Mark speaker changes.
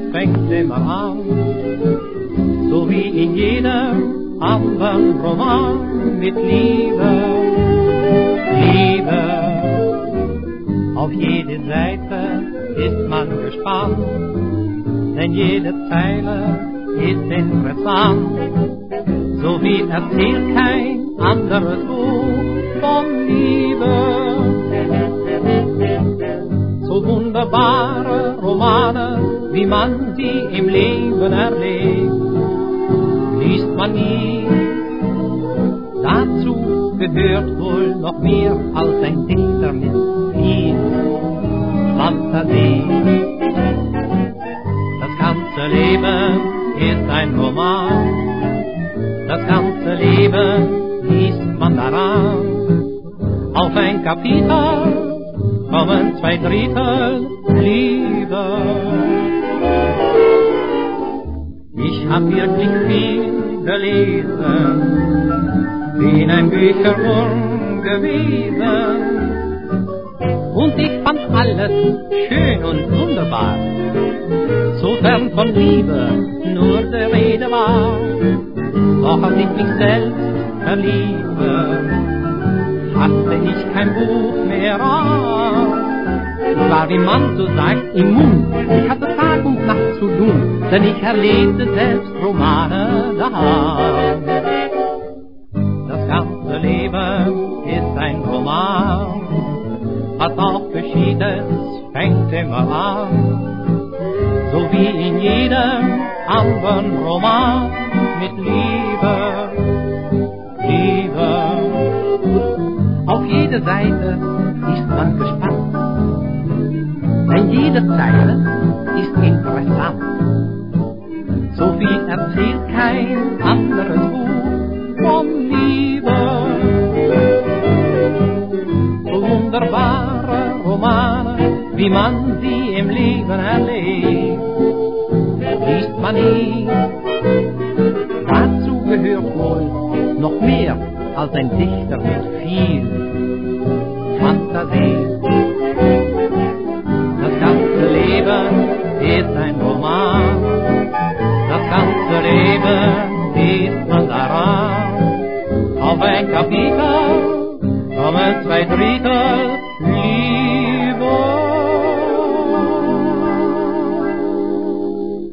Speaker 1: fängt immer an, so wie in jedem anderen Roman mit Liebe, Liebe. Auf jede Seite ist man gespannt, denn jede Zeile ist interessant, so wie erzählt kein anderes Buch von Liebe. So wunderbare Romane, wie man sie im Leben erlebt, liest man nie. Dazu gehört wohl noch mehr als ein Dichter mit viel Fantasie. Das ganze Leben ist ein Roman, das ganze Leben liest man daran. Auf ein Kapitel kommen 2/3 Liebe. Ich hab wirklich viel gelesen, bin ein Bücherwurm gewesen, und ich fand alles schön und wunderbar, sofern von Liebe nur der Rede war. Doch als ich mich selbst verliebe, hatte ich kein Buch mehr an. Ich war, wie man so sagt, immun. Ich hatte Tag und Nacht zu tun, denn ich erlebte selbst Romane daheim. Das ganze Leben ist ein Roman, was auch geschieht, es fängt immer an, so wie in jedem anderen Roman mit Liebe, Liebe. Auf jede Seite ist man gespannt, denn jede Zeile ist interessant, so viel erzählt kein anderes Buch von Liebe. So wunderbare Romane, wie man sie im Leben erlebt, liest man nie. Dazu gehört wohl noch mehr als ein Dichter mit